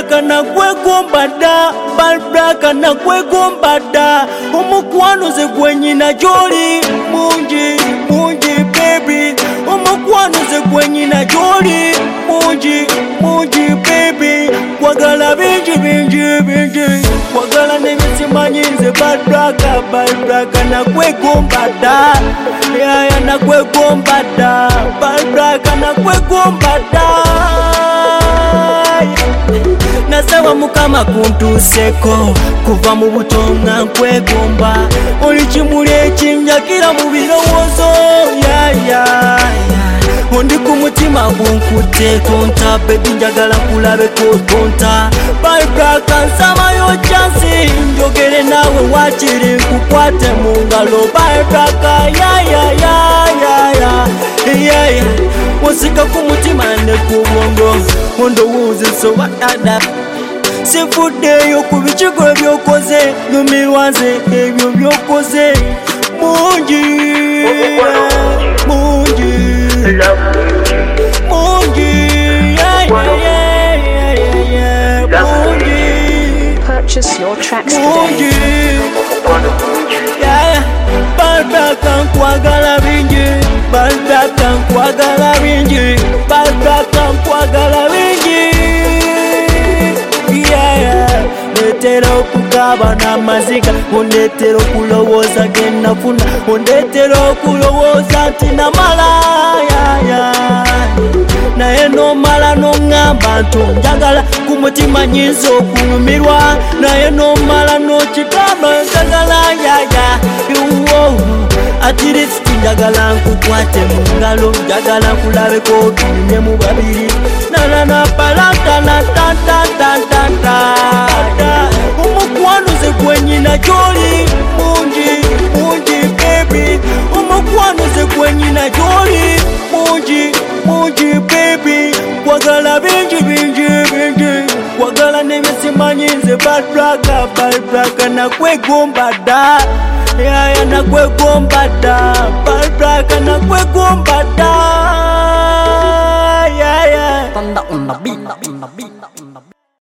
Balbraka nakwegomba da, Balbraka nakwegomba da. Omukwano ze gwenyina gy'oli mungi, mungi baby. Omukwano ze gwenyina gy'oli mungi, mungi baby. Kwagala bingi bingi bingi, kwagala nebisimanyi nze Balbraka, Balbraka nakwegomba da, yaya nakwegomba da, Balbraka nakwegomba da. Nasaba mukama kuntuseko, kuva mu buto nga nkwegomba. Oli kimuli ekinjakira mu birowoozo, yaya ondi ku mutima gunkutte tonta, baby njagala kulabeko tonta. Balbraka nsamayo chansi, njogere nawe wakiri nkukwate mu ngalo. Balbraka yaya osika ku mutima ne ku bwongo, ondowooza sobatada. Sifuddeyo ku bikigo ebyokoze, nyumirwa nze ebyo byokoze. Mungi mungi mungi, mungi. Purchase your tracks today. Balbraka nkwagala bingi, Balbraka nkwagala bingi, Balbraka nkwagala bingi. Ondetera okugaba n'amaziga, ondetera okulowooza gennafuna, ondetera okulowooza nti namala, naye nomala noŋŋamba nti onjagala, ku mutima nyinza okunyumirwa, naye nomala n'okigamba njagala, At least njagala nkukwate mu ngalo, njagala nkulabeko tunyumye mu babiri. Na palata na ta. Omukwano ze gwenyina gy'oli mungi, mungi baby. Omukwano ze gwenyina gy'oli mungi, mungi baby. Kwagala bingi bingi bingi, kwagala nebisimanyi nze Balbraka, Balbraka nakwegomba da, yaya nakwegomba da, Balbraka nakwegomba da, yaya. Thunder on the beat.